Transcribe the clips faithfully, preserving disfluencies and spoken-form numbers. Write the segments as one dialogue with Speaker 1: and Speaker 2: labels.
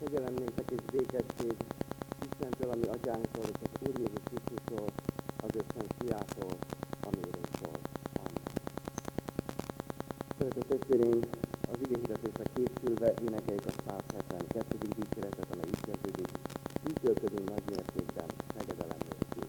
Speaker 1: Kegyelem néktek és békesség Istentől, ami atyánktól, és az Úr Jézus Krisztustól, az ő szent fiától, ami érőtől. Amen. Szeretett testvéreim, az igényhirdetésre készülve énekeljük a száz hetvenkettedik dicséretet, amely így kezdődik. Dicsőködünk nagy mértékben, fejedelem nélkül.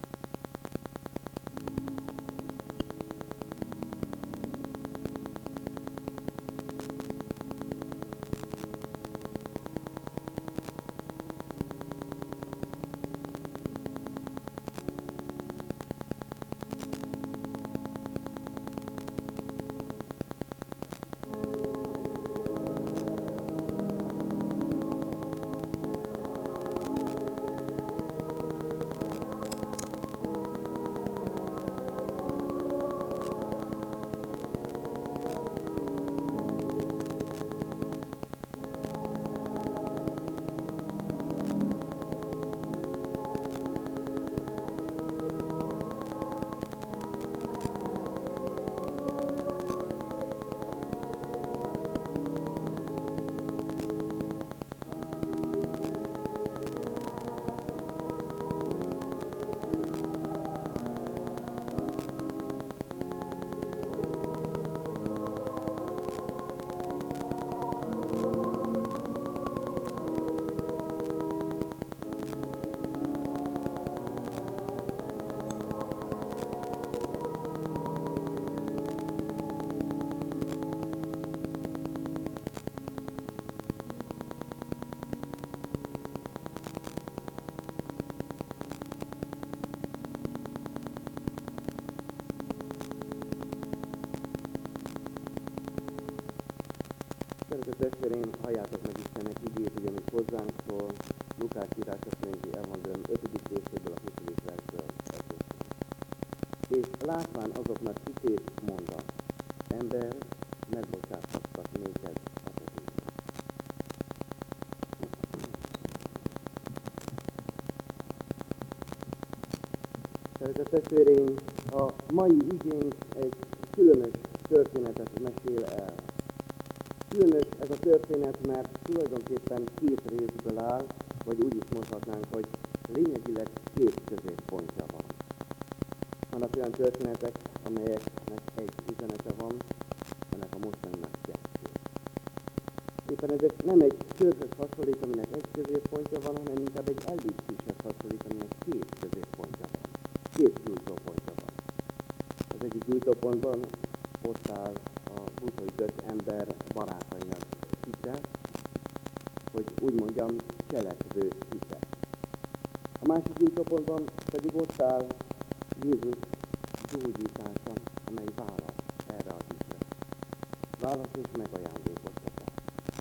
Speaker 1: Szeretett testvéreim, halljátok meg Istennek igét, ugyanis hozzánk szól, Lukács írása szerinti evangélium ötödik részéből a huszadik versből. És látván azoknak kitét mondta, ember, megbocsáthattak néked a bűnöket. Szeretett testvéreim, a mai igénk egy különös történetet mesél el. Különös ez a történet, mert tulajdonképpen két részből áll, vagy úgy is mondhatnánk, hogy lényegileg két középpontja van. Vannak olyan történetek, amelyeknek egy üzenete van, ennek a mostaninak kettő. Éppen ezek nem egy körhöz hasonlít, aminek egy középpontja van, hanem inkább egy ellipszishez hasonlít, aminek két középpontja van. Két gyújtópontja van. Az egyik gyújtópontban ott áll a buszolított ember barátainak hite, hogy úgy mondjam, cselekvő hite. A másik gyújtópontban pedig ott áll Jézus gyógyítása, amely válasz erre a hitre. Válasz és megajándékoztatás.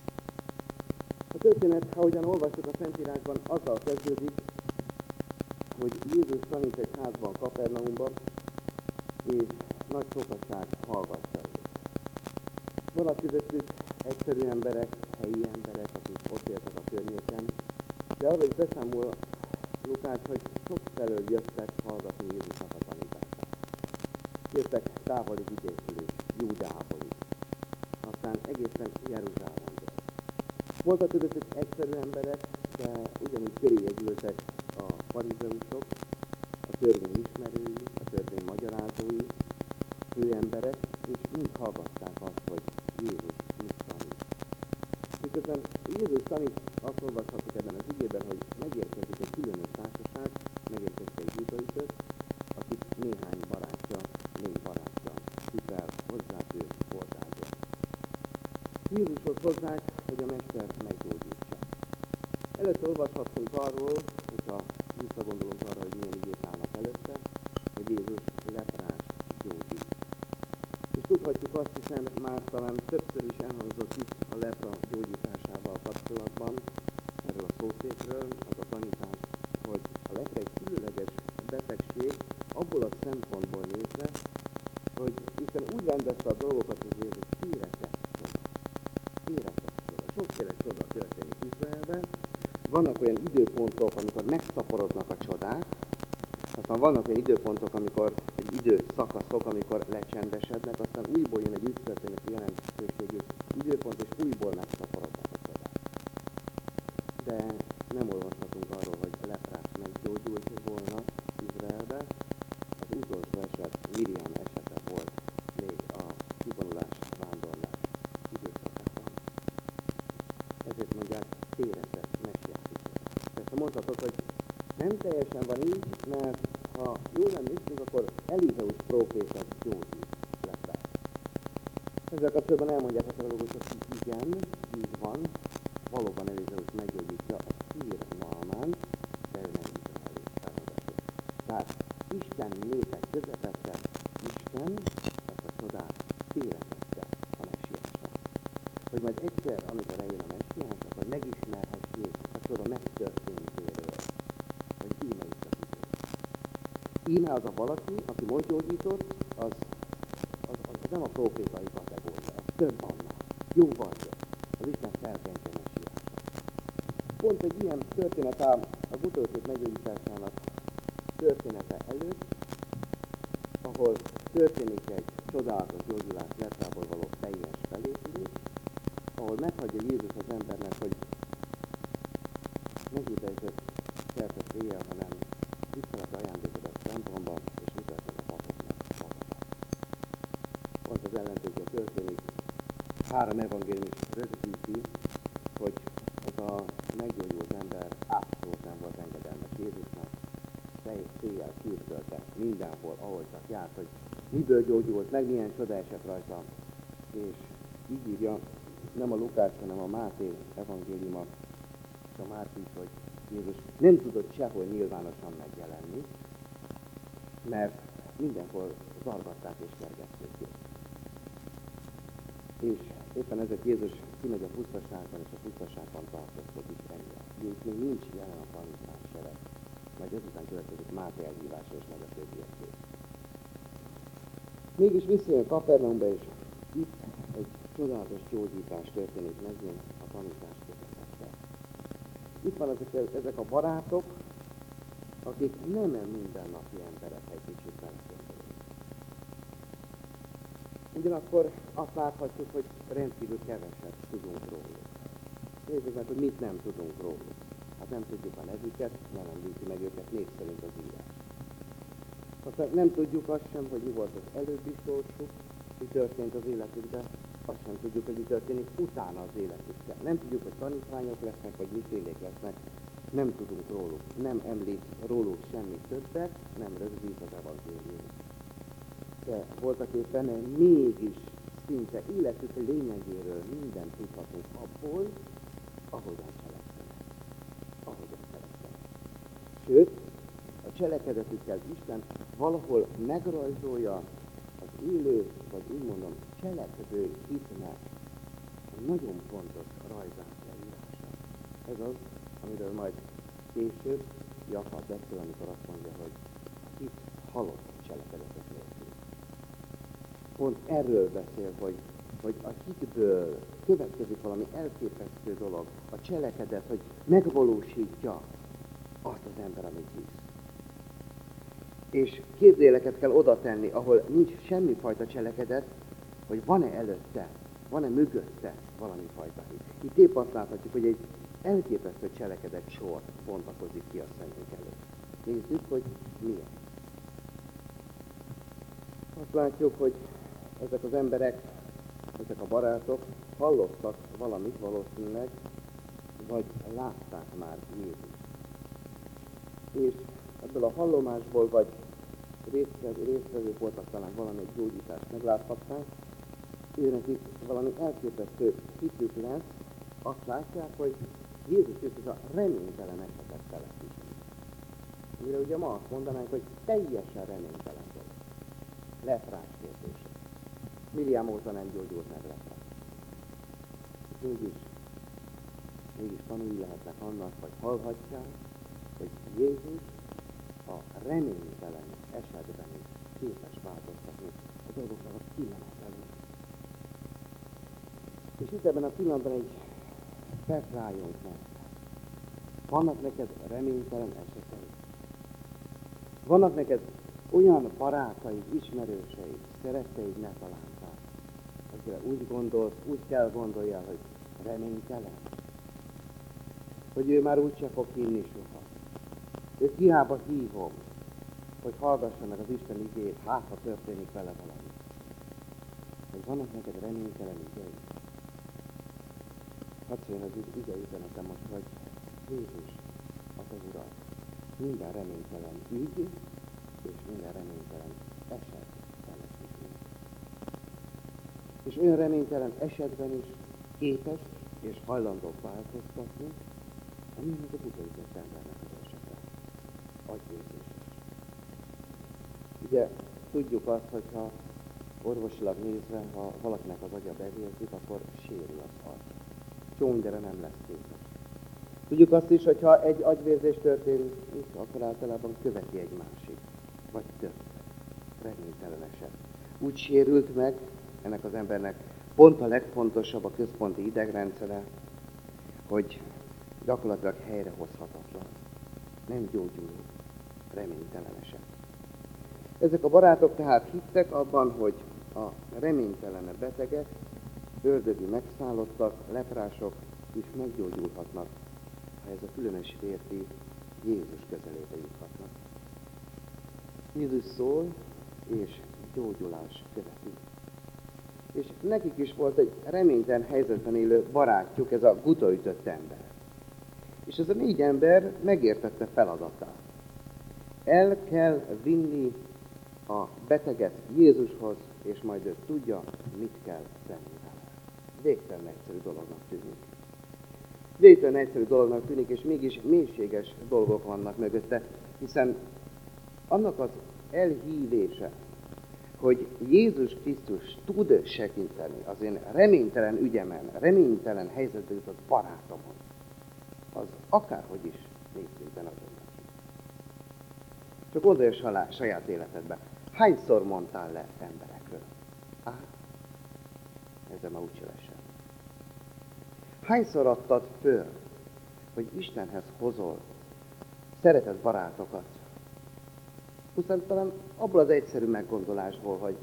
Speaker 1: A történet, ahogyan olvassuk a Szentírásban, azzal kezdődik, hogy Jézus tanít egy házban Kapernaumban, és nagy sokasság hallgatja őt. Vannak közöttük egyszerű emberek, helyi emberek, akik ott éltek a környéken, de arra is beszámol Lukács, hogy sok felől jöttek hallgatni Jézusnak a tanítását. Jöttek távoli vidékről is, Júdeából is, aztán egészen Jeruzsálemből. Voltak közöttük egyszerű emberek, de ugyanúgy köréje gyűltek a farizeusok, a törvény ismerői, a törvény magyarázói, főemberek, és mind hallgatták azt, hogy Jézus mit tanít. Miközben Jézus tanít, azt olvashatok ebben az igében, hogy megérkezik egy különös társaság, megérkezik egy judaütött, akit néhány barátja, négy barátja hitel hozzá ő oltázza. Jézushoz hozzák, hogy a mester meggyógyítsa. Előtte olvashatunk arról, hogyha visszagondolunk arra, hogy milyen igék állnak előtte, hogy Jézus leprás gyógyít. És tudhatjuk azt, hiszen már talán többször is elhangzott itt a lepra gyógyításával kapcsolatban, erről a szószékről, az a tanítás, hogy a lepra egy különleges betegség abból a szempontból nézve, hogy Isten úgy rendezte a dolgokat, hogy Jézus éretett csoda. Éretett csoda. Sokféle csoda történik Izraelben. Vannak olyan időpontok, amikor megszaporodnak a csodák, aztán vannak olyan időpontok, amikor egy időszakaszok, amikor lecsendesednek, aztán újból jön egy ügytörténeti jelentőségű időpont, és újból megszaporodnak a csodák. De de nem olvashatunk arról, hogy leprás meggyógyult volna Izraelbe. Az utolsó eset, Miriam esete volt még a kivonulás, vándorlás időszakában. Ezért mondják téreset, messiásiset. Persze mondhatod, hogy nem teljesen van így, mert ha jól emlékszünk, akkor Elizeus próféta gyógyít leprás. Ezzel kapcsolatban elmondják a teológusok, hogy igen, így van, valóban Elizeus meggyógyítja a szír Naamánt, de ő nem izraeli feladatja. Tehát Isten népek közepette, Isten ezt a csodát téretette a messiásra. Hogy majd egyszer, amikor eljön a messiás, akkor megismerhessék a csoda megtörténtéről, hogy íme itt az idő. Íme az a valaki, aki most gyógyított, az, az, az, az nem a profétai kategória, az több annál, jóval több. Az Isten felkentje messiásra. Pont egy ilyen történet áll az utolsó meggyógyításának története előtt, ahol történik egy csodálatos gyógyulás leprából való teljes felépülés, ahol meghagyja Jézus az embernek, hogy ne hiteljétek szertes éjjel, hanem tiszteleti ajándékodat templomba, és mutatja a papoknak magadat. Pont az ellentétje történik. Három evangélium is rögzíti, hogy ez a meggyógyult ember abszolút nem volt engedelmes Jézusnak, széjjel kürtölte mindenhol, ahogy csak járt, hogy miből gyógyult, meg milyen csoda esett rajta. És így írja, nem a Lukács, hanem a Máté evangéliuma, és a Márk is, hogy Jézus nem tudott sehol nyilvánosan megjelenni, mert mindenhol zargatták és kergették őt. És éppen ezért Jézus kimegy a pusztaságban, és a pusztaságban tartózkodik ennyi. Jézus még nincs jelen a tanítás sereg. Majd ezután következik Máté elhívása, és meg a többieké. Mégis visszajön Kapernaumba, és itt egy csodálatos gyógyítás történik megint a tanítás közepette. Itt van ezek, ezek a barátok, akik nem mindennapi emberek, egy kicsit beleszólunk. Ugyanakkor azt láthatjuk, hogy rendkívül keveset tudunk róluk. Nézzük meg, hogy mit nem tudunk róluk. Hát nem tudjuk a nevüket, nem említi meg őket név szerint az írás. Aztán nem tudjuk azt sem, hogy mi volt az előbbi sorsuk, mi történt az életükben, azt sem tudjuk, hogy mi történik utána az életükben. Nem tudjuk, hogy tanítványok lesznek, vagy mitélék lesznek, nem tudunk róluk, nem említ róluk semmi többet, nem rögzít az evangélium. De voltak éppen mégis szinte életük lényegéről mindent tudhatunk abból, ahogyan cselekszenek. Ahogyan cselekszenek. Sőt, a cselekedetükkel Isten valahol megrajzolja az élő, vagy úgy mondom, cselekvő hitnek nagyon fontos rajzát leírása. Ez az, amiről majd később Jakab beszél, amikor azt mondja, hogy hit halott cselekedetek nélkül. Pont erről beszél, hogy, hogy a hitből következik valami elképesztő dolog, a cselekedet, hogy megvalósítja azt az ember, amit hisz. És képzéleket kell oda tenni, ahol nincs semmifajta cselekedet, hogy van-e előtte, van-e mögötte valami fajta hit. Itt épp azt láthatjuk, hogy egy elképesztő cselekedet sor bontakozik ki a szemünk előtt. Nézzük, hogy miért. Azt látjuk, hogy ezek az emberek, ezek a barátok hallottak valamit valószínűleg, vagy látták már Jézust. És ebből a hallomásból, vagy résztvevők voltak talán valami gyógyítást megláthatták, őnek itt valami elképesztő hitük lesz, azt látják, hogy Jézus Krisztus a reménytelen esetet telepíti. Amire ugye ma azt mondanánk, hogy teljesen reménytelen dolog. Leprás kérdése. Miriam óta nem gyógyult meg leprás. És mégis, mégis tanulni lehetnek annak, vagy hallhatják, hogy Jézus a reménytelen esetben is képes változtatni a dolgoknak a kimenetelét. És itt ebben a pillanatban egy felrájunk meg. Vannak neked reménytelen esetei. Vannak neked olyan barátaid, ismerőseid, szeretteid ne talántál, akire úgy gondolsz, úgy kell gondoljál, hogy reménytelen. hogy ő már úgyse fog hinni soha. Őt hiába hívom, hogy hallgassa meg az Isten igéjét, hát ha történik vele valami. Hogy vannak neked reménytelen ügyei. Hadd szóljon az ige üzenetem most, hogy Jézus, a te Urad, minden reménytelen ügy és minden reménytelen eset feleség. És olyan reménytelen esetben is képes és hajlandó változtatni, ami az a butaütött embernek az esete. Agyvérzés. Ugye tudjuk azt, hogyha orvosilag nézve, ha valakinek az agya bevérzik, akkor sérül az agy. Csongyere nem lesz képes. Tudjuk azt is, hogyha egy agyvérzés történik, akkor általában követi egy másik, vagy több reménytelen eset. Úgy sérült meg ennek az embernek pont a legfontosabb, a központi idegrendszere, hogy gyakorlatilag helyrehozhatatlan, nem gyógyuló, reménytelen eset. Ezek a barátok tehát hittek abban, hogy a reménytelen betegek, ördögi megszállottak, leprások is meggyógyulhatnak, ha ez a különös férfi Jézus közelébe juthatnak. Jézus szól, és gyógyulás követi. És nekik is volt egy reménytelen helyzetben élő barátjuk, ez a gutaütött ember. És ez a négy ember megértette feladatát. El kell vinni a beteget Jézushoz, és majd ő tudja, mit kell tenni vele. Végtelen egyszerű dolognak tűnik. Végtelen egyszerű dolognak tűnik, és mégis mélységes dolgok vannak mögötte, hiszen annak az elhívése, hogy Jézus Krisztus tud segíteni az én reménytelen ügyemen, reménytelen helyzetbe jutott barátomon, az akárhogy is nézzében azonnak. Csak gondolj a saját életedben. Hányszor mondtál le emberekről? Á, ezzel már úgyse lesz sem. Hányszor adtad föl, hogy Istenhez hozol szeretett barátokat? Pusztán talán abból az egyszerű meggondolásból, hogy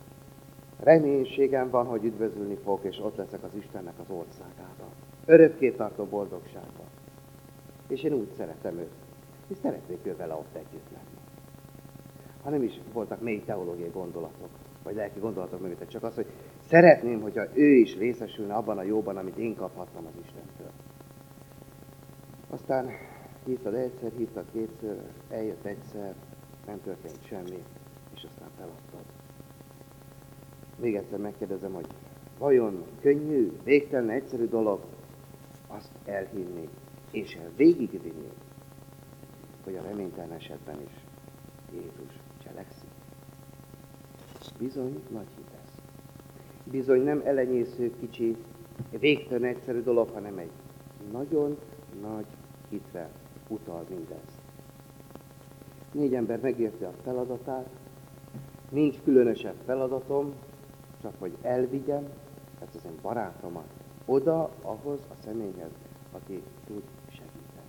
Speaker 1: reménységem van, hogy üdvözülni fogok, és ott leszek az Istennek az országában. Örökké tartó boldogságban. És én úgy szeretem őt, és szeretnék ő vele ott együtt lenni. Ha nem is voltak mély teológiai gondolatok, vagy lelki gondolatok mögötte, csak az, hogy szeretném, hogyha ő is részesülne abban a jóban, amit én kaphattam az Istentől. Aztán hívtad egyszer, hívtad kétszer, eljött egyszer, nem történt semmi, és aztán feladtad. Még egyszer megkérdezem, hogy vajon könnyű, végtelen egyszerű dolog azt elhinni, és végigvinni, hogy a reménytelen esetben is Jézus cselekszik. Bizony nagy hit ez. Bizony nem elenyésző, kicsi, végtelen egyszerű dolog, hanem egy nagyon nagy hitre utal mindez. Négy ember megérte a feladatát, nincs különösebb feladatom, csak hogy elvigyem ezt az én barátomat oda, ahhoz a személyhez, aki tud segíteni.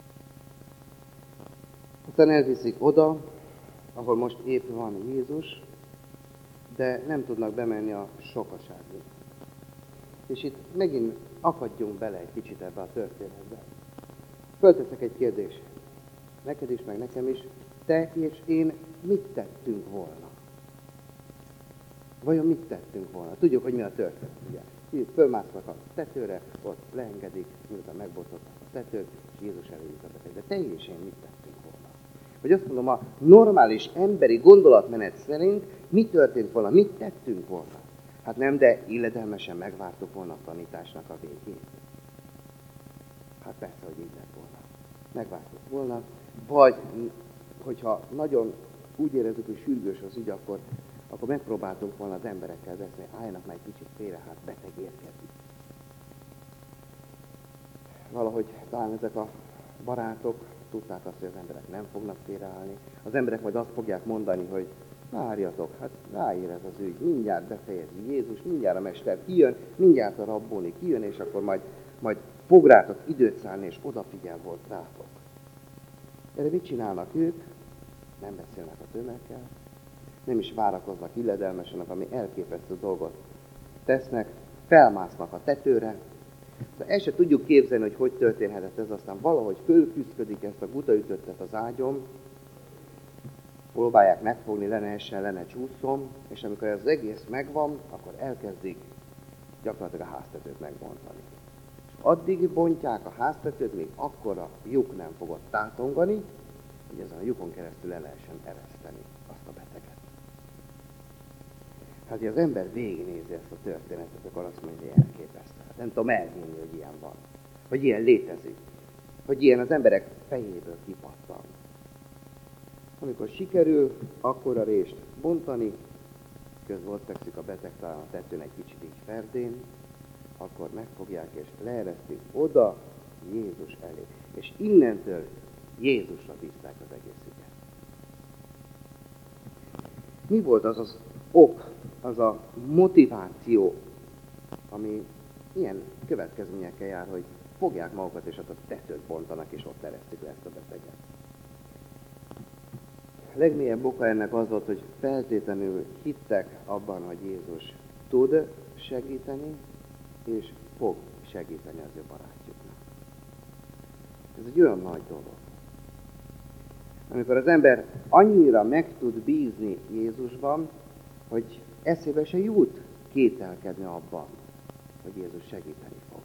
Speaker 1: Aztán elviszik oda, ahol most épp van Jézus, de nem tudnak bemenni a sokaságba. És itt megint akadjunk bele egy kicsit ebbe a történetbe. Fölteszek egy kérdést. Neked is, meg nekem is. Te és én mit tettünk volna? Vajon mit tettünk volna? Tudjuk, hogy mi a történet, ugye? Fölmásznak a tetőre, ott leengedik, miután megbotottak a tetőt, és Jézus elé jut a beteg. De te és én mit tettünk volna? Vagy azt mondom, a normális emberi gondolatmenet szerint mi történt volna, mit tettünk volna? Hát nem, de illedelmesen megvártuk volna a tanításnak a végét. Hát persze, hogy így lett volna. Megvártuk volna, vagy hogyha nagyon úgy érezzük, hogy sürgős az ügy, akkor, akkor megpróbáltunk volna az emberekkel beszélni, álljanak már egy kicsit félre, hát beteg érkezik. Valahogy talán ezek a barátok tudták azt, hogy az emberek nem fognak félreállni. Az emberek majd azt fogják mondani, hogy várjatok, hát ráér ez az ügy, mindjárt befejezi Jézus, mindjárt a mester kijön, mindjárt a rabbolni kijön, és akkor majd, majd fog rátok időt szállni, és odafigyel volt rátok. Erre mit csinálnak ők? Nem beszélnek a tömeggel, nem is várakoznak illedelmesen, ami elképesztő dolgot tesznek, felmásznak a tetőre, Szóval el se tudjuk képzelni, hogy hogy történhetett ez, aztán valahogy fölküszködik ezt a gutaütöttet az ágyom, próbálják megfogni, le ne essen, le ne csúszom, és amikor ez az egész megvan, akkor elkezdik gyakorlatilag a háztetőt megbontani. És addig bontják a háztetőt, még akkor a lyuk nem fogott tátongani, hogy ezen a lyukon keresztül le lehessen ereszteni azt a beteget. Hát, hogy az ember végignézi ezt a történetet, akkor azt mondja, hogy elképesztő. Nem tudom elhinni, hogy ilyen van. Hogy ilyen létezik. Hogy ilyen az emberek fejéből kipattan. Amikor sikerül akkora rést bontani, közben ott fekszik a beteg talán a tetőn egy kicsit így ferdén, akkor megfogják és leeresztik oda Jézus elé. És innentől Jézusra bízták az egész ügyet. Mi volt az az ok, az a motiváció, ami ilyen következményekkel jár, hogy fogják magukat és ott a tetőt bontanak, és ott eresztik le ezt a beteget. A legmélyebb oka ennek az volt, hogy feltétlenül hittek abban, hogy Jézus tud segíteni, és fog segíteni az ő barátjuknak. Ez egy olyan nagy dolog. Amikor az ember annyira meg tud bízni Jézusban, hogy eszébe se jut kételkedni abban, hogy Jézus segíteni fog.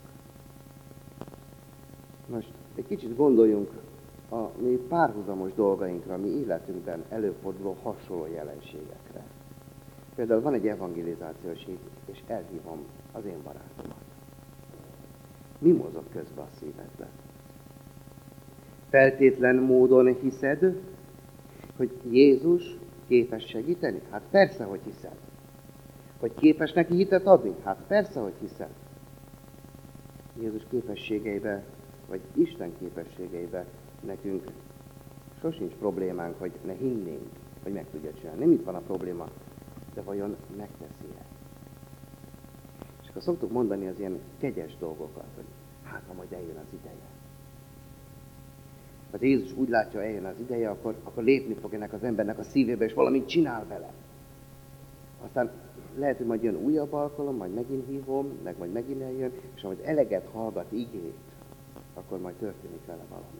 Speaker 1: Most egy kicsit gondoljunk a mi párhuzamos dolgainkra, mi életünkben előforduló hasonló jelenségekre. Például van egy evangelizációs hit, és elhívom az én barátomat. Mi mozog közbe a szívedbe? Feltétlen módon hiszed, hogy Jézus képes segíteni? Hát persze, hogy hiszed. Hogy képes neki hitet adni? Hát persze, hogy hiszed. Jézus képességeibe, vagy Isten képességeibe nekünk sosincs problémánk, hogy ne hinnénk, hogy meg tudja csinálni. Nem itt van a probléma, de vajon megteszi-e? És akkor szoktuk mondani az ilyen kegyes dolgokat, hogy hát, ha majd eljön az ideje. Ha Jézus úgy látja, eljön az ideje, akkor, akkor lépni fog ennek az embernek a szívébe, és valamit csinál vele. Aztán lehet, hogy majd jön újabb alkalom, majd megint hívom, meg majd megint eljön, és ahogy eleget hallgat igét, akkor majd történik vele valami.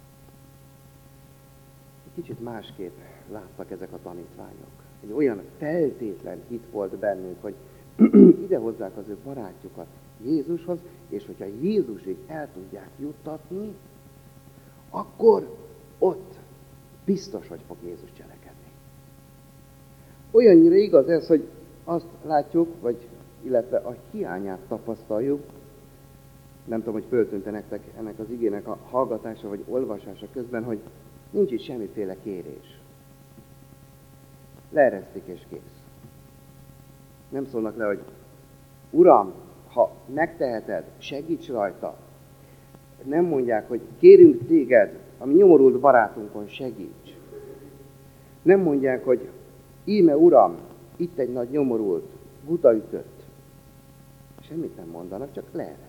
Speaker 1: Egy kicsit másképp láttak ezek a tanítványok. Egy olyan feltétlen hit volt bennünk, hogy idehozzák az ő barátjukat Jézushoz, és hogyha Jézusig el tudják juttatni, akkor ott biztos, hogy fog Jézus cselekedni. Olyannyira igaz ez, hogy azt látjuk, vagy illetve a hiányát tapasztaljuk, nem tudom, hogy föltűnte nektek ennek az igének a hallgatása vagy olvasása közben, hogy nincs itt semmiféle kérés. Leeresztik és kész. Nem szólnak le, hogy Uram, ha megteheted, segíts rajta. Nem mondják, hogy kérünk téged, a mi nyomorult barátunkon segíts. Nem mondják, hogy íme Uram, itt egy nagy nyomorult, gutaütött. Semmit nem mondanak, csak leeresztik.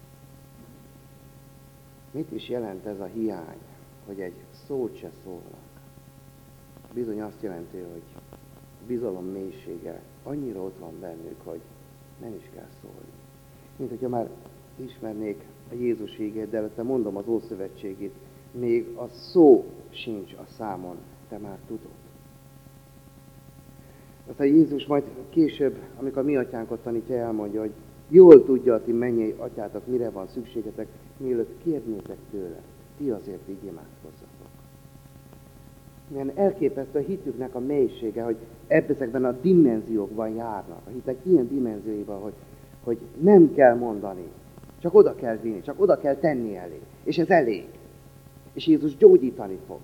Speaker 1: Mit is jelent ez a hiány, hogy egy szót se szólnak? Bizony azt jelenti, hogy a bizalom mélysége annyira ott van bennük, hogy nem is kell szólni. Mint hogyha már ismernék a Jézus ígét, de előtte mondom az Ószövetségét, még a szó sincs a számon, te már tudod. Aztán Jézus majd később, amikor mi atyánkat tanítja, elmondja, hogy jól tudja a ti mennyei atyátok, mire van szükségetek, mielőtt kérnétek tőle, ti azért így imádkozzatok. Milyen elképesztő a hitüknek a mélysége, hogy ezekben a dimenziókban járnak. A hitek ilyen dimenzióiban, hogy, hogy nem kell mondani, csak oda kell vinni, csak oda kell tenni elé. És ez elég. És Jézus gyógyítani fog.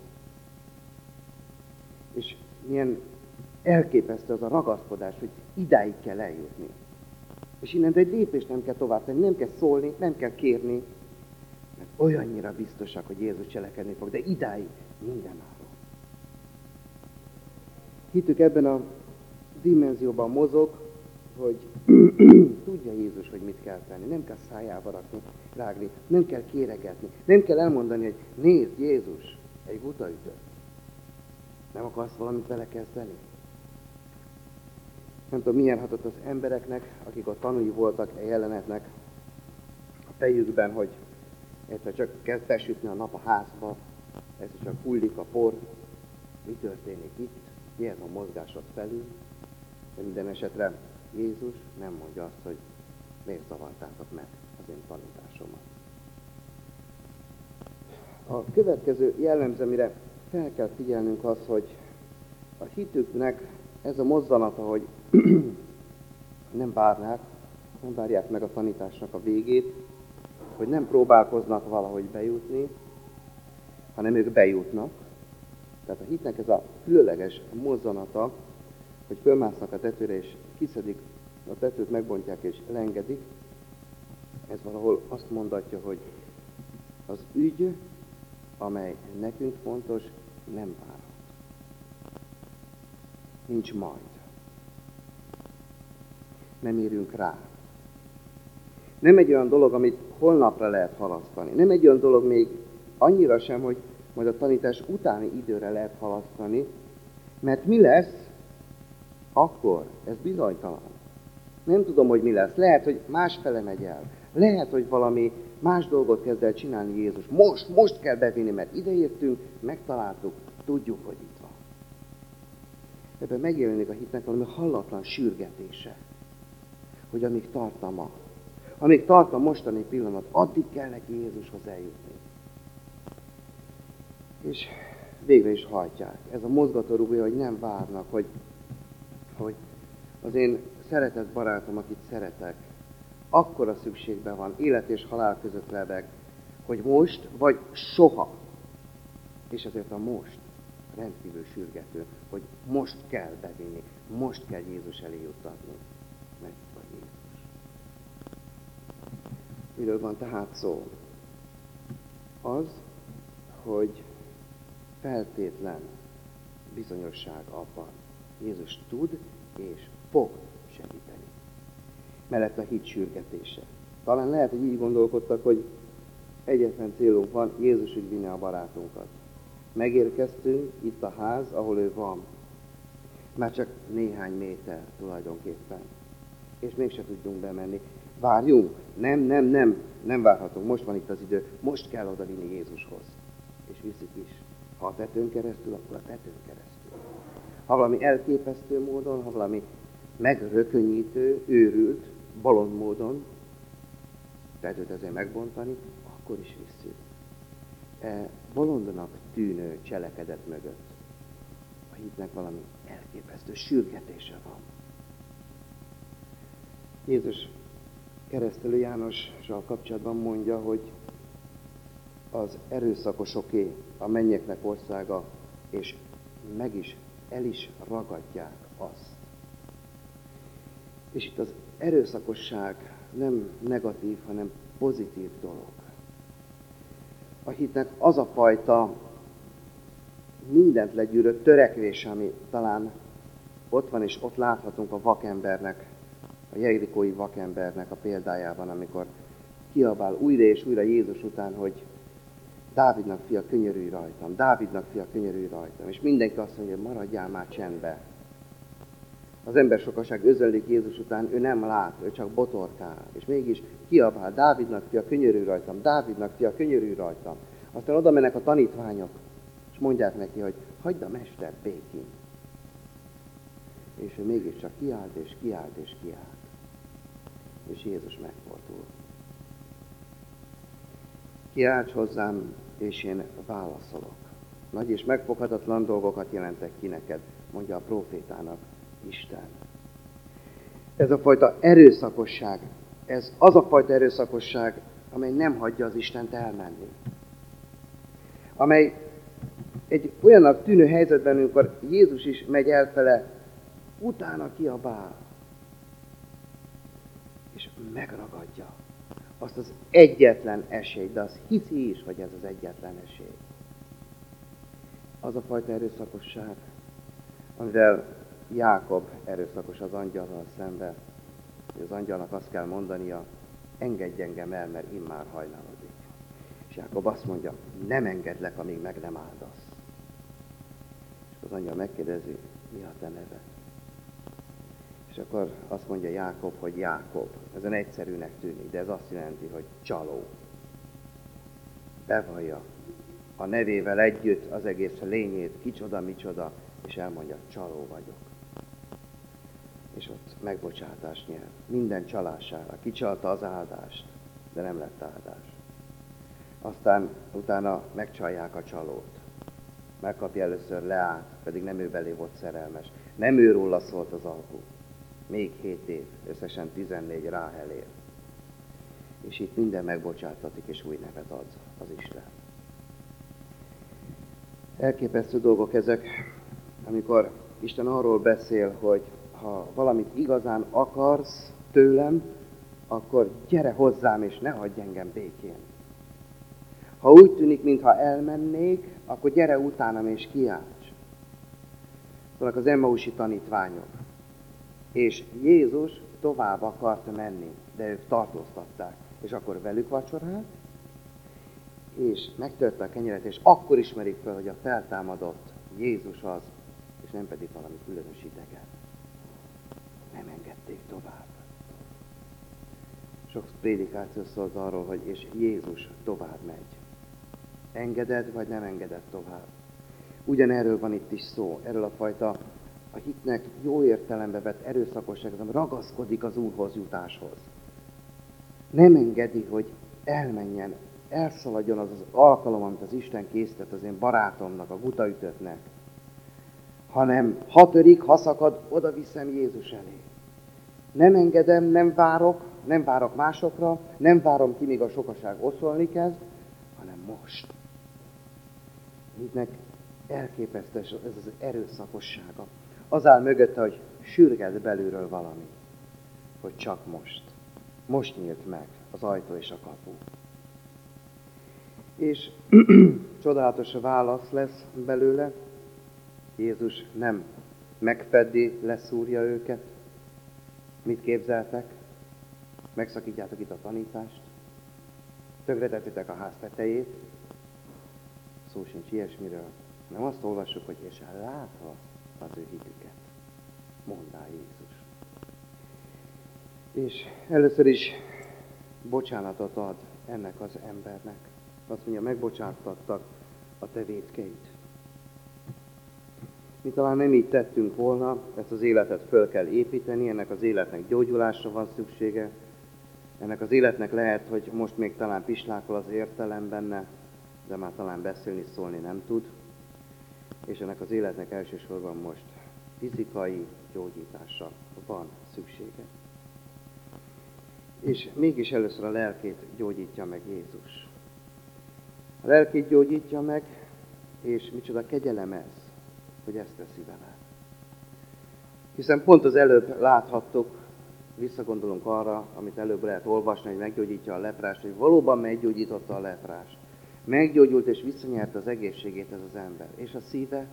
Speaker 1: És milyen elképesztő az a ragaszkodás, hogy idáig kell eljutni. És innen egy lépést nem kell tovább tenni, nem kell szólni, nem kell kérni, mert olyannyira biztosak, hogy Jézus cselekedni fog, de idáig mindenáron. Hitük ebben a dimenzióban mozog, hogy tudja Jézus, hogy mit kell tenni. Nem kell szájába rakni, rágni, nem kell kéregetni, nem kell elmondani, hogy nézd, Jézus, egy gutaütött. Nem akarsz valamit vele kezdeni? Nem tudom, milyen hatott az embereknek, akik a tanúi voltak a jelenetnek. A fejükben, hogy egyszer csak kezd besütni a nap a házba, egyszer csak hullik a por, mi történik itt, mi ez a mozgás ott felül, de minden esetre Jézus nem mondja azt, hogy miért zavartátok meg az én tanításomat. A következő jellemző, amire fel kell figyelnünk az, hogy a hitüknek ez a mozzanata, hogy nem várnák, nem várják meg a tanításnak a végét, hogy nem próbálkoznak valahogy bejutni, hanem ők bejutnak. Tehát a hitnek ez a különleges mozzanata, hogy fölmásznak a tetőre és kiszedik a tetőt, megbontják és lengedik, ez valahol azt mondatja, hogy az ügy, amely nekünk fontos, nem várhat. Nincs majd. Nem érünk rá. Nem egy olyan dolog, amit holnapra lehet halasztani. Nem egy olyan dolog még annyira sem, hogy majd a tanítás utáni időre lehet halasztani, mert mi lesz akkor? Ez bizonytalan. Nem tudom, hogy mi lesz. Lehet, hogy másfele megy el. Lehet, hogy valami más dolgot kezd el csinálni Jézus. Most, most kell bevinni, mert ideértünk, megtaláltuk, tudjuk, hogy itt van. Ebben megjelenik a hitnek valami hallatlan sürgetése, hogy amíg tart a ma, amíg tart a mostani pillanat, addig kell neki Jézushoz eljutni. És végre is hajtják. Ez a mozgatórugója, hogy nem várnak, hogy, hogy az én szeretett barátom, akit szeretek, akkora szükségben van, élet és halál között lebeg, hogy most vagy soha. És ezért a most rendkívül sürgető, hogy most kell bevinni, most kell Jézus elé juttatni. Meg vagy Jézus. Miről van tehát szó? Az, hogy feltétlen bizonyosság abban. Jézus tud és fog segíteni. Mellett a hit sürgetése. Talán lehet, hogy így gondolkodtak, hogy egyetlen célunk van, Jézus ügy vinni a barátunkat. Megérkeztünk, itt a ház, ahol ő van. Már csak néhány méter tulajdonképpen. És mégse tudjunk bemenni. Várjunk! Nem, nem, nem, nem várhatunk. Most van itt az idő. Most kell oda vinni Jézushoz. És viszik is. Ha a tetőn keresztül, akkor a tetőn keresztül. Ha valami elképesztő módon, ha valami megrökönyítő, őrült, bolond módon tetőt ezért megbontani, akkor is visszük. E, bolondnak tűnő cselekedet mögött a hitnek valami elképesztő sürgetése van. Jézus Keresztelő Jánossal kapcsolatban mondja, hogy az erőszakosoké a mennyeknek országa, és meg is, el is ragadják azt. És itt az erőszakosság nem negatív, hanem pozitív dolog. A hitnek az a fajta mindent legyűrő törekvés, ami talán ott van, és ott láthatunk a vakembernek, a jerikói vakembernek a példájában, amikor kiabál újra és újra Jézus után, hogy Dávidnak fia, könyörülj rajtam, Dávidnak fia, könyörülj rajtam. És mindenki azt mondja, maradjál már csendbe. Az ember sokaság özönlik Jézus után, ő nem lát, ő csak botorkál. És mégis kiabál, Dávidnak fia, könyörülj rajtam, Dávidnak fia, könyörülj rajtam. Aztán oda mennek a tanítványok, és mondják neki, hogy hagyd a mester békén. És ő mégiscsak kiált, és kiált, és kiált. És Jézus megfordul. Kiálts hozzám, és én válaszolok. Nagy és megfoghatatlan dolgokat jelentek ki neked, mondja a prófétának Isten. Ez a fajta erőszakosság, ez az a fajta erőszakosság, amely nem hagyja az Istent elmenni. Amely egy olyannak tűnő helyzetben, amikor Jézus is megy elfele, utána kiabál, és megragadja azt az egyetlen esélyt, de az hiszi is, hogy ez az egyetlen esély. Az a fajta erőszakosság, amivel Jákob erőszakos az angyallal szembe, hogy az angyalnak azt kell mondania, engedj engem el, mert immár hajnalodik. És Jákob azt mondja, nem engedlek, amíg meg nem áldasz. És az angyal megkérdezi, mi a te neved? És akkor azt mondja Jákob, hogy Jákob. Ezen egyszerűnek tűnik, de ez azt jelenti, hogy csaló. Bevallja a nevével együtt az egész lényét, kicsoda, micsoda, és elmondja, csaló vagyok. És ott megbocsátást nyer. Minden csalására. Kicsalta az áldást, de nem lett áldás. Aztán utána megcsalják a csalót. Megkapja először Leát, pedig nem ő belé volt szerelmes. Nem ő róla szólt az alkú. Még hét év, összesen tizennégy Ráhelér. És itt minden megbocsátatik, és új nevet ad az Isten. Elképesztő dolgok ezek, amikor Isten arról beszél, hogy ha valamit igazán akarsz tőlem, akkor gyere hozzám, és ne hagyj engem békén. Ha úgy tűnik, mintha elmennék, akkor gyere utánam, és kiálts. Szóval az Emmausi tanítványok. És Jézus tovább akart menni, de ők tartóztatták. És akkor velük vacsorált, és megtörte a kenyeret, és akkor ismerik fel, hogy a feltámadott Jézus az, és nem pedig valami különös idegen. Nem engedték tovább. Sok prédikáció szólt arról, hogy és Jézus tovább megy. Engeded, vagy nem engeded tovább? Ugyanerről van itt is szó, erről a fajta a hitnek jó értelembe vett erőszakosság, ami ragaszkodik az Úrhoz jutáshoz. Nem engedi, hogy elmenjen, elszaladjon az az alkalom, amit az Isten készített az én barátomnak, a gutaütöttnek, hanem ha törik, ha szakad, oda viszem Jézus elé. Nem engedem, nem várok, nem várok másokra, nem várom ki, míg a sokaság oszolni kezd, hanem most. Hitnek elképesztő ez az erőszakossága. Az áll mögötte, hogy sürget belülről valami, hogy csak most. Most nyílt meg az ajtó és a kapu. És csodálatos válasz lesz belőle. Jézus nem megfedi, leszúrja őket. Mit képzeltek? Megszakítjátok itt a tanítást. Tönkretettétek a ház tetejét. Szó sincs ilyesmiről. Nem azt olvassuk, hogy és látva az ő hitüket. Mondá Jézus. És először is bocsánatot ad ennek az embernek. Azt mondja, megbocsátattak a te vétkeit. Mi talán nem így tettünk volna, ezt az életet föl kell építeni, ennek az életnek gyógyulásra van szüksége, ennek az életnek lehet, hogy most még talán pislákol az értelem benne, de már talán beszélni, szólni nem tud, és ennek az életnek elsősorban most fizikai gyógyításra van szüksége. És mégis először a lelkét gyógyítja meg Jézus. A lelkét gyógyítja meg, és micsoda kegyelem ez, hogy ezt teszi vele. Hiszen pont az előbb láthattuk, visszagondolunk arra, amit előbb lehet olvasni, hogy meggyógyítja a leprást, hogy valóban meggyógyította a leprást. Meggyógyult és visszanyerte az egészségét ez az ember. És a szíve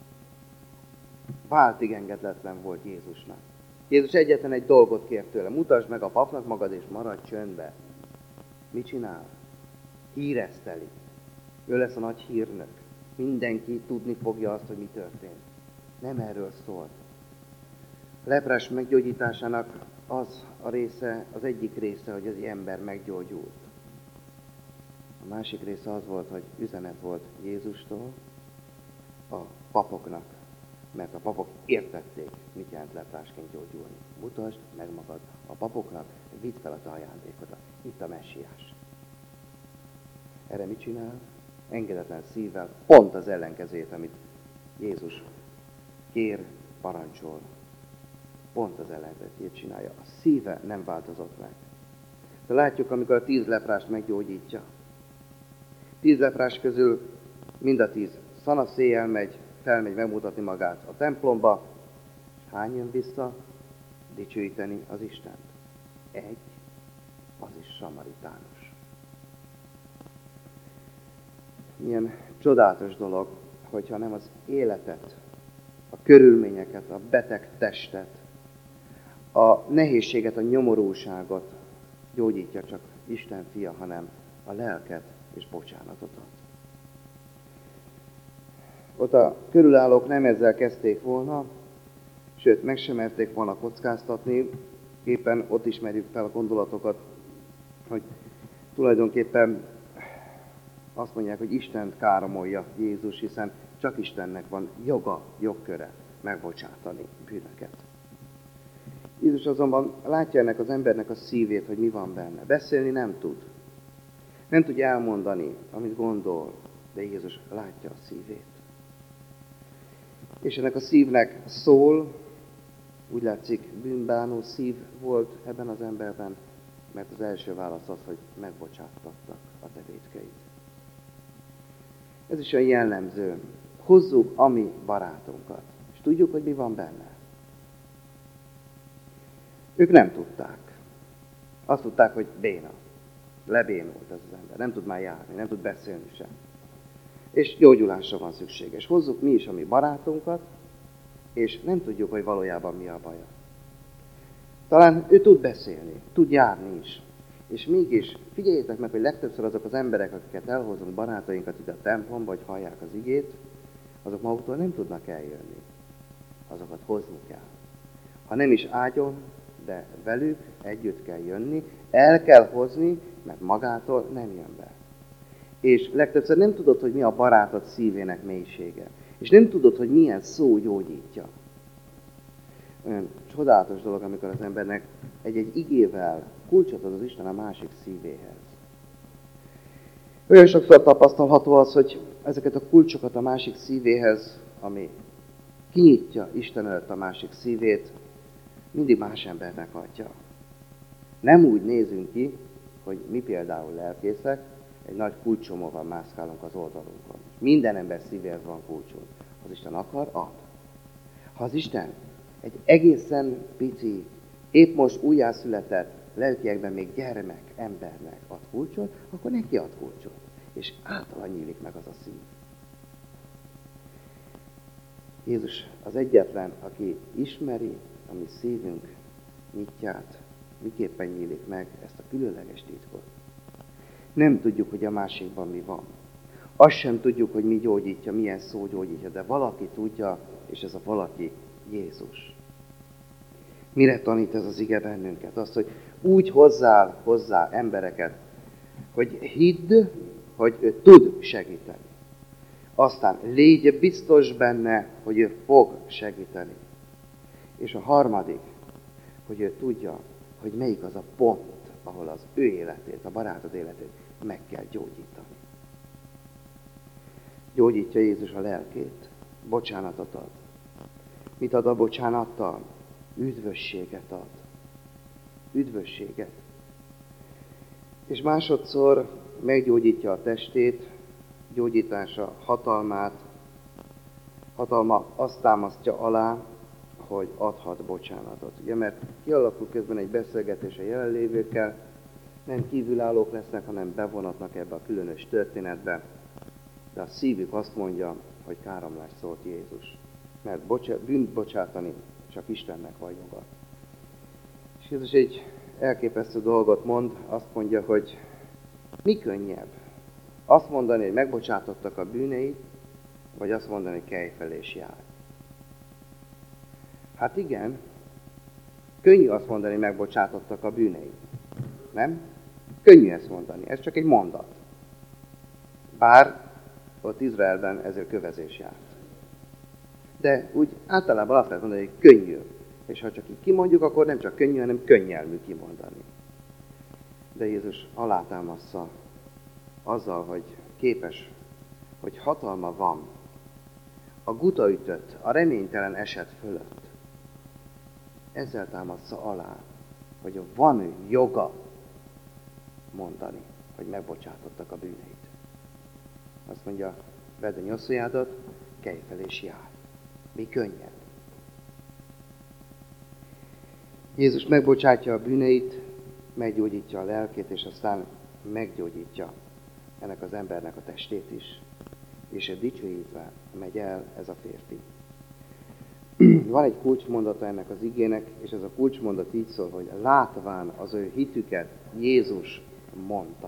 Speaker 1: váltig engedetlen volt Jézusnak. Jézus egyetlen egy dolgot kért tőle. Mutasd meg a papnak magad, és maradj csöndbe. Mit csinál? Híreszteli. Ő lesz a nagy hírnök. Mindenki tudni fogja azt, hogy mi történt. Nem erről szólt. A leprás meggyógyításának az a része, az egyik része, hogy az ember meggyógyult. A másik része az volt, hogy üzenet volt Jézustól a papoknak, mert a papok értették, mit jelent leprásként gyógyulni. Mutasd meg magad a papoknak, vidd fel a te ajándékodat. Itt a messiás. Erre mit csinál? Engedetlen szívvel, pont az ellenkezőjét, amit Jézus kér, parancsol. Pont az ellenkezőjét csinálja. A szíve nem változott meg. De látjuk, amikor a tíz leprást meggyógyítja. Tíz leprás közül mind a tíz szanaszéjjel megy, felmegy megmutatni magát a templomba, és hány jön vissza dicsőíteni az Istent? Egy, az is samaritánus. Milyen csodálatos dolog, hogyha nem az életet, a körülményeket, a beteg testet, a nehézséget, a nyomorúságot gyógyítja csak Isten fia, hanem a lelket és bocsánatot ad. Ott a körülállók nem ezzel kezdték volna, Sőt, meg sem merték volna kockáztatni, éppen ott ismerjük fel a gondolatokat, hogy tulajdonképpen azt mondják, hogy Istent káromolja Jézus, hiszen csak Istennek van joga, jogköre megbocsátani bűnöket. Jézus azonban látja ennek az embernek a szívét, hogy mi van benne. Beszélni nem tud. Nem tudja elmondani, amit gondol, de Jézus látja a szívét. És ennek a szívnek szól, úgy látszik, bűnbánó szív volt ebben az emberben, mert az első válasz az, hogy megbocsáttattak a te vétkeit. Ez is olyan jellemző. Hozzuk a mi barátunkat, és tudjuk, hogy mi van benne. Ők nem tudták. Azt tudták, hogy béna. Lebénult ez az ember. Nem tud már járni, nem tud beszélni sem. És gyógyulásra van szükséges. Hozzuk mi is a mi barátunkat, és nem tudjuk, hogy valójában mi a baja. Talán ő tud beszélni, tud járni is. És mégis figyeljétek meg, hogy legtöbbször azok az emberek, akiket elhozunk barátainkat ide a templomba, vagy hallják az igét, azok maguktól nem tudnak eljönni. Azokat hozni kell. Ha nem is ágyon, de velük együtt kell jönni, el kell hozni, mert magától nem jön be. És legtöbbször nem tudod, hogy mi a barátod szívének mélysége. És nem tudod, hogy milyen szó gyógyítja. Olyan csodálatos dolog, amikor az embernek egy-egy igével kulcsot ad az Isten a másik szívéhez. Olyan sokszor tapasztalható az, hogy ezeket a kulcsokat a másik szívéhez, ami kinyitja Isten előtt a másik szívét, mindig más embernek adja. Nem úgy nézünk ki, hogy mi például lelkészek, egy nagy kulcsomóval mászkálunk az oldalunkon. Minden ember szívéhez van kulcsunk. Az Isten akar, ad. Ha az Isten egy egészen pici, épp most újjászületett, lelkiekben még gyermek embernek ad kulcsot, akkor neki ad kulcsot. És általa nyílik meg az a szív. Jézus az egyetlen, aki ismeri a mi szívünk nyitját, miképpen nyílik meg ezt a különleges titkot. Nem tudjuk, hogy a másikban mi van. Azt sem tudjuk, hogy mi gyógyítja, milyen szó gyógyítja, de valaki tudja, és ez a valaki Jézus. Mire tanít ez az ige bennünket? Azt, hogy úgy hozzál hozzá embereket, hogy hidd, hogy ő tud segíteni. Aztán légy biztos benne, hogy ő fog segíteni. És a harmadik, hogy ő tudja, hogy melyik az a pont, ahol az ő életét, a barátod életét meg kell gyógyítani. Gyógyítja Jézus a lelkét, bocsánatot ad. Mit ad a bocsánattal? Üdvösséget ad. Üdvösséget. És másodszor meggyógyítja a testét, gyógyítása hatalmát, hatalma azt támasztja alá, hogy adhat bocsánatot. Ugye, mert kialakul közben egy beszélgetés a jelenlévőkkel, nem kívülállók lesznek, hanem bevonatnak ebbe a különös történetbe, de a szívük azt mondja, hogy káromlást szólt Jézus. Mert bocsá- bűnt bocsátani csak Istennek van joga. És Jézus egy elképesztő dolgot mond, azt mondja, hogy mi könnyebb? Azt mondani, hogy megbocsátottak a bűneid, vagy azt mondani, hogy kelj fel és jár. Hát igen, könnyű azt mondani, hogy megbocsátottak a bűneid. Nem? Könnyű ezt mondani, ez csak egy mondat. Bár ott Izraelben ezért kövezés járt. De úgy általában azt lehet mondani, hogy könnyű. És ha csak így kimondjuk, akkor nem csak könnyű, hanem könnyelmű kimondani. De Jézus alátámaszza azzal, hogy képes, hogy hatalma van a gutaütött, a reménytelen eset fölött. Ezzel támaszza alá, hogy van joga mondani, hogy megbocsátottak a bűneit. Azt mondja, vedd a nyoszójádat, kelj fel és jár. Mi könnyebb. Jézus megbocsátja a bűneit, meggyógyítja a lelkét, és aztán meggyógyítja ennek az embernek a testét is. És egy dicsőítve megy el ez a férfi. Van egy kulcsmondata ennek az igének, és ez a kulcsmondat így szól, hogy látván az ő hitüket, Jézus mondta.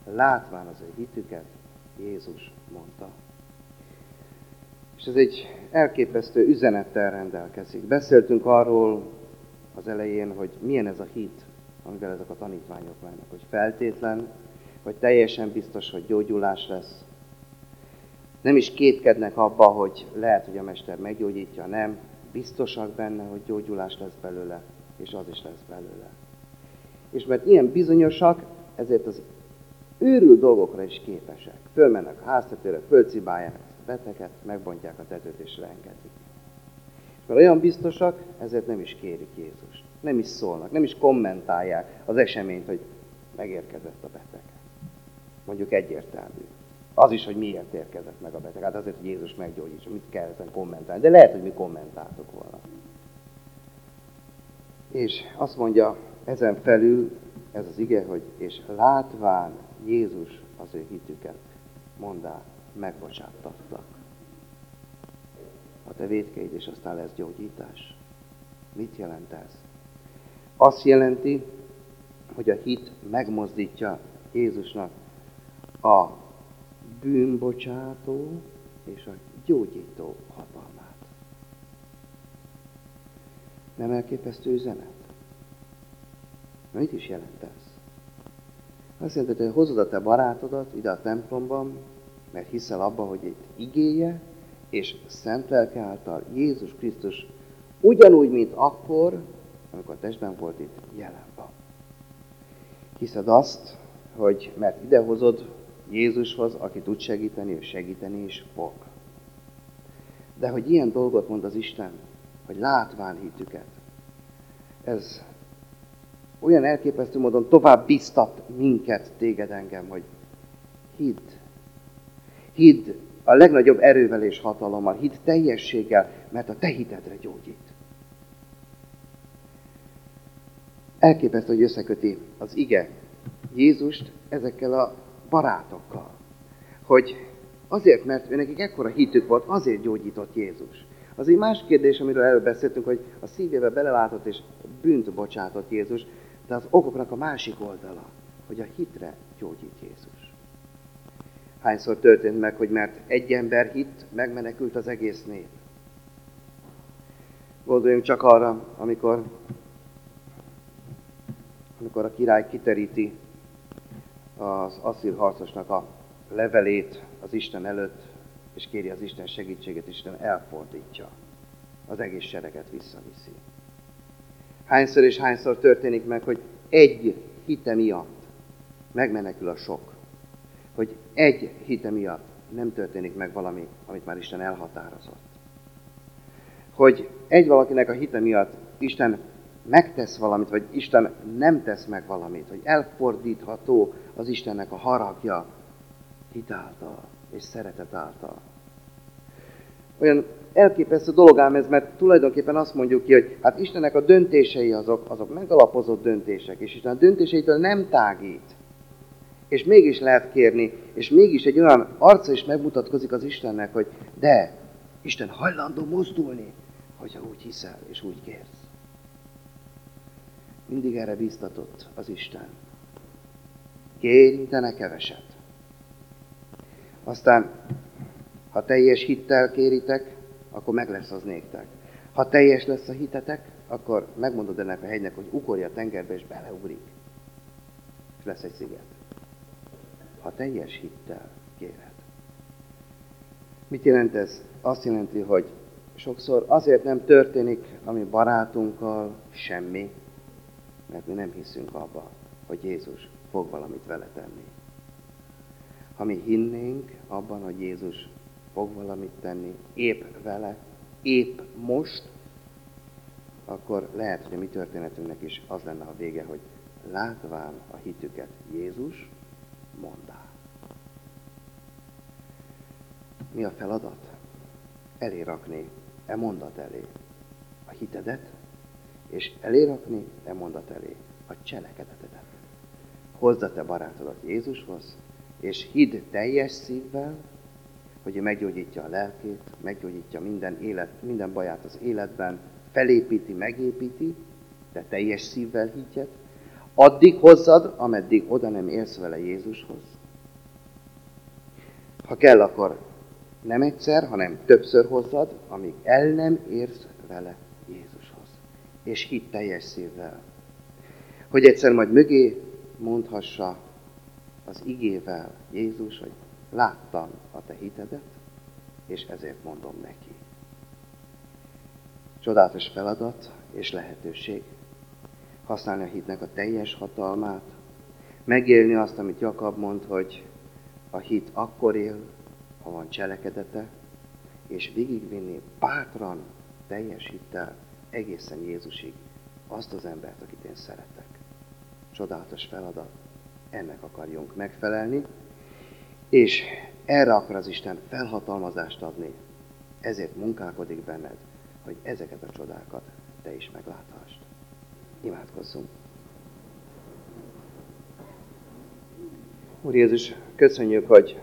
Speaker 1: Látván az ő hitüket, Jézus mondta. És ez egy elképesztő üzenettel rendelkezik. Beszéltünk arról az elején, hogy milyen ez a hit, amivel ezek a tanítványok mennek, hogy feltétlen, vagy teljesen biztos, hogy gyógyulás lesz. Nem is kétkednek abba, hogy lehet, hogy a mester meggyógyítja, nem. Biztosak benne, hogy gyógyulás lesz belőle, és az is lesz belőle. És mert ilyen bizonyosak, ezért az őrült dolgokra is képesek. Fölmennek a háztetőre, fölcibálják a beteget, megbontják a tetőt és reengedik. És mert olyan biztosak, ezért nem is kérik Jézust. Nem is szólnak, nem is kommentálják az eseményt, hogy megérkezett a beteg. Mondjuk egyértelmű. Az is, hogy miért érkezett meg a beteg. Hát azért, hogy Jézus meggyógyítsa, mit kell ezen kommentálni. De lehet, hogy mi kommentáltok volna. És azt mondja ezen felül, ez az ige, hogy és látván Jézus az ő hitüket, mondá, megbocsáttattak. A te vétkeid, és aztán lesz gyógyítás. Mit jelent ez? Azt jelenti, hogy a hit megmozdítja Jézusnak a bűnbocsátó és a gyógyító hatalmát. Nem elképesztő üzenet? Mit is jelent ez? Azt jelenti, hogy hozod a te barátodat ide a templomban, mert hiszel abba, hogy itt igéje és szent lelke által Jézus Krisztus ugyanúgy, mint akkor, amikor a testben volt, itt jelen van. Hiszed azt, hogy mert idehozod Jézushoz, aki tud segíteni, és segíteni is fog. De hogy ilyen dolgot mond az Isten, hogy látván hitüket, ez olyan elképesztő módon tovább biztat minket, téged, engem, hogy hidd. Hidd a legnagyobb erővel és hatalommal, hidd teljességgel, mert a te hitedre gyógyít. Elképesztő, hogy összeköti az ige Jézust ezekkel a barátokkal. Hogy azért, mert nekik ekkora hitük volt, azért gyógyított Jézus. Az egy más kérdés, amiről előbb beszéltünk, hogy a szívébe belelátott és bűnt bocsátott Jézus, de az okoknak a másik oldala, hogy a hitre gyógyít Jézus. Hányszor történt meg, hogy mert egy ember hitt, megmenekült az egész nép. Gondoljunk csak arra, amikor, amikor a király kiteríti az asszír harcosnak a levelét az Isten előtt, és kéri az Isten segítséget, és Isten elfordítja. Az egész sereget visszaviszi. Hányszor és hányszor történik meg, hogy egy hite miatt megmenekül a sok. Hogy egy hite miatt nem történik meg valami, amit már Isten elhatározott. Hogy egy valakinek a hite miatt Isten megtesz valamit, vagy Isten nem tesz meg valamit, hogy elfordítható az Istennek a haragja hit által és szeretet által. Olyan elképesztő dolog ám ez, mert tulajdonképpen azt mondjuk ki, hogy hát Istennek a döntései azok, azok megalapozott döntések, és Isten a döntéseitől nem tágít. És mégis lehet kérni, és mégis egy olyan arca is megmutatkozik az Istennek, hogy de, Isten hajlandó mozdulni, hogyha úgy hiszel és úgy kérsz. Mindig erre bíztatott az Isten. Kérj, de ne keveset. Aztán, ha teljes hittel kéritek, akkor meg lesz az néktek. Ha teljes lesz a hitetek, akkor megmondod ennek a hegynek, hogy ugorja a tengerbe, és beleugrik. És lesz egy sziget. Ha teljes hittel kéred. Mit jelent ez? Azt jelenti, hogy sokszor azért nem történik a mi barátunkkal semmi, mert mi nem hiszünk abba, hogy Jézus fog valamit vele tenni. Ha mi hinnénk abban, hogy Jézus fog valamit tenni, épp vele, épp most, akkor lehet, hogy a mi történetünknek is az lenne a vége, hogy látván a hitüket Jézus, mondá. Mi a feladat? Elé rakni e mondat elé a hitedet, és elérakni e mondat elé a cselekedetedet. Hozd a te barátodat Jézushoz, és hidd teljes szívvel, hogy ő meggyógyítja a lelkét, meggyógyítja minden, élet, minden baját az életben, felépíti, megépíti, de teljes szívvel higgyed. Addig hozzad, ameddig oda nem érsz vele Jézushoz. Ha kell, akkor Nem egyszer, hanem többször hozzad, amíg el nem érsz vele Jézushoz. És hidd teljes szívvel. Hogy egyszer majd mögé mondhassa az igével Jézus, hogy láttam a te hitedet, és ezért mondom neki. Csodálatos feladat és lehetőség használni a hitnek a teljes hatalmát, megélni azt, amit Jakab mond, hogy a hit akkor él, ha van cselekedete, és végigvinni bátran, teljes hittel egészen Jézusig azt az embert, akit én szeretek. Csodálatos feladat, ennek akarjunk megfelelni, és erre akar az Isten felhatalmazást adni, ezért munkálkodik benned, hogy ezeket a csodákat te is megláthast. Imádkozzunk! Úr Jézus, köszönjük, hogy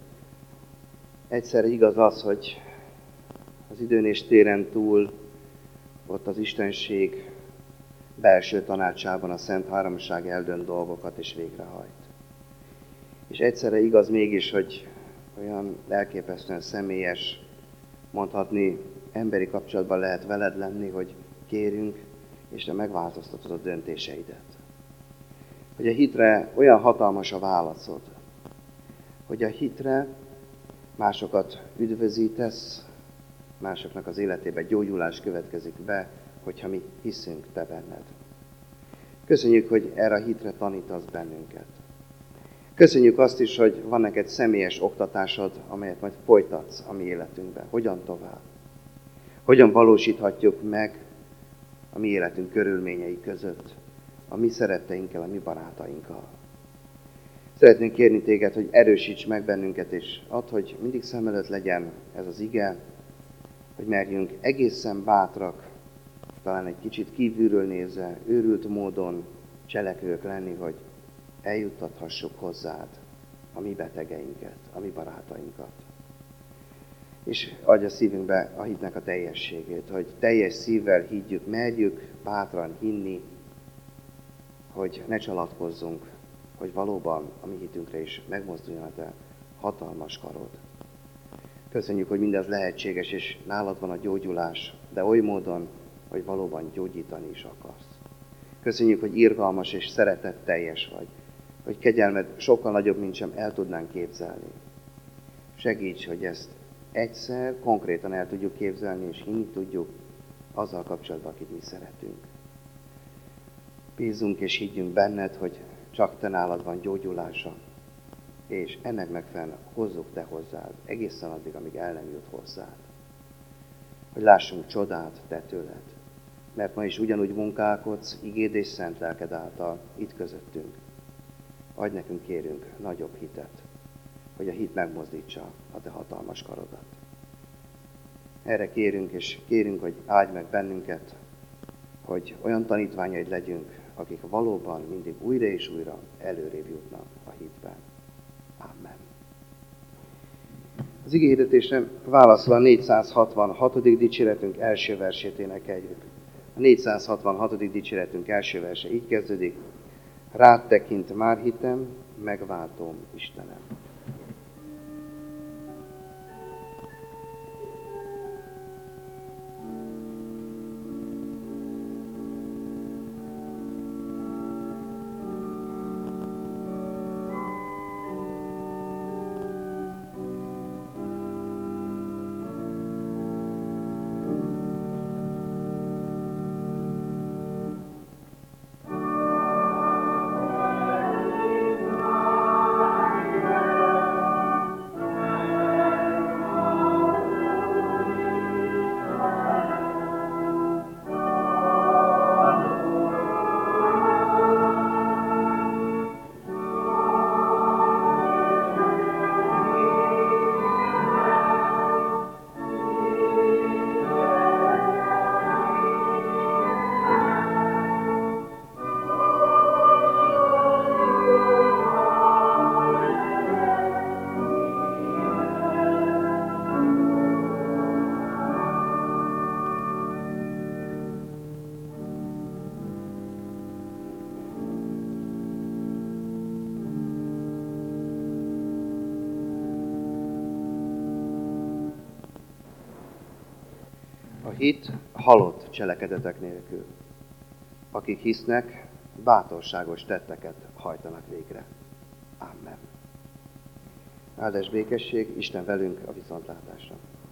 Speaker 1: egyszerre igaz az, hogy az időn és téren túl ott az Istenség belső tanácsában a Szent Háromság eldönt dolgokat és végrehajt. És egyszerre igaz mégis, hogy olyan elképesztően személyes, mondhatni, emberi kapcsolatban lehet veled lenni, hogy kérünk, és te megváltoztatod a döntéseidet. Hogy a hitre olyan hatalmas a válaszod, hogy a hitre másokat üdvözítesz, másoknak az életében gyógyulás következik be, hogyha mi hiszünk te benned. Köszönjük, hogy erre a hitre tanítasz bennünket. Köszönjük azt is, hogy van neked személyes oktatásod, amelyet majd folytatsz a mi életünkben. Hogyan tovább? Hogyan valósíthatjuk meg a mi életünk körülményei között, a mi szeretteinkkel, a mi barátainkkal. Szeretnénk kérni téged, hogy erősíts meg bennünket, és add, hogy mindig szem előtt legyen ez az ige, hogy merjünk egészen bátrak, talán egy kicsit kívülről nézve, őrült módon cselekvők lenni, hogy eljuttathassuk hozzád a mi betegeinket, a mi barátainkat. És adj a szívünkbe a hitnek a teljességét, hogy teljes szívvel higgyük, merjük bátran hinni, hogy ne csalatkozzunk, hogy valóban a mi hitünkre is megmozduljon a te hatalmas karod. Köszönjük, hogy mindez lehetséges, és nálad van a gyógyulás, de oly módon, hogy valóban gyógyítani is akarsz. Köszönjük, hogy irgalmas és szeretetteljes vagy, hogy kegyelmed sokkal nagyobb, mint sem el tudnánk képzelni. Segíts, hogy ezt egyszer konkrétan el tudjuk képzelni, és hinni tudjuk azzal kapcsolatban, akit mi szeretünk. Bízzunk és higgyünk benned, hogy csak te nálad van gyógyulása, és ennek megfelelően hozzuk te hozzád, egészen addig, amíg el nem jut hozzád. Hogy lássunk csodát te tőled, mert ma is ugyanúgy munkálkodsz, igéd és szent lelked által itt közöttünk. Adj nekünk, kérünk, nagyobb hitet, hogy a hit megmozdítsa a te hatalmas karodat. Erre kérünk, és kérünk, hogy áldj meg bennünket, hogy olyan tanítványaid legyünk, akik valóban mindig újra és újra előrébb jutnak a hitben. Amen. Az igéhirdetésre válaszol a négyszázhatvanhatodik dicséretünk első versét énekeljük. A négyszázhatvanhatodik dicséretünk első verse így kezdődik. Rád tekint már hitem, megváltom Istenem.
Speaker 2: Amen. A hit halott cselekedetek nélkül. Akik hisznek, bátorságos tetteket hajtanak végre. Amen. Áldás békesség, Isten velünk a viszontlátásra.